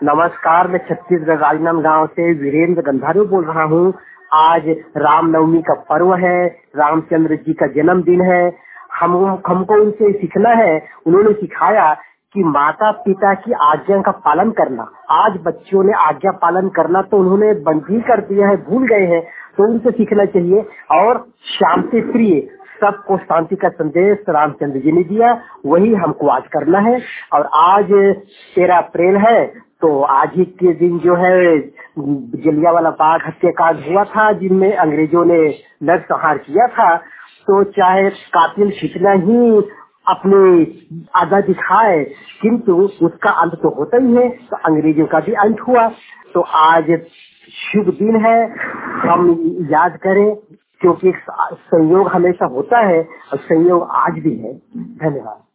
नमस्कार, मैं छत्तीसगढ़ राजनांदगांव गांव से वीरेंद्र गंधारू बोल रहा हूँ। आज रामनवमी का पर्व है, रामचंद्र जी का जन्मदिन है। हमको उनसे सीखना है। उन्होंने सिखाया कि माता पिता की आज्ञा का पालन करना। आज बच्चों ने आज्ञा पालन करना तो उन्होंने बंद ही कर दिया है, भूल गए हैं। तो उनसे सीखना चाहिए। और शांति प्रिय, सबको शांति का संदेश रामचंद्र जी ने दिया, वही हमको आज करना है। और आज 13 अप्रैल है, तो आज ही के दिन जो है जलियांवाला बाग हत्याकांड हुआ था, जिनमें अंग्रेजों ने नरसंहार किया था। तो चाहे कातिल कितना ही अपनी आज़ादी दिखाए, किंतु उसका अंत तो होता ही है। तो अंग्रेजों का भी अंत हुआ। तो आज शुभ दिन है, हम याद करें, क्योंकि संयोग हमेशा होता है और संयोग आज भी है। धन्यवाद।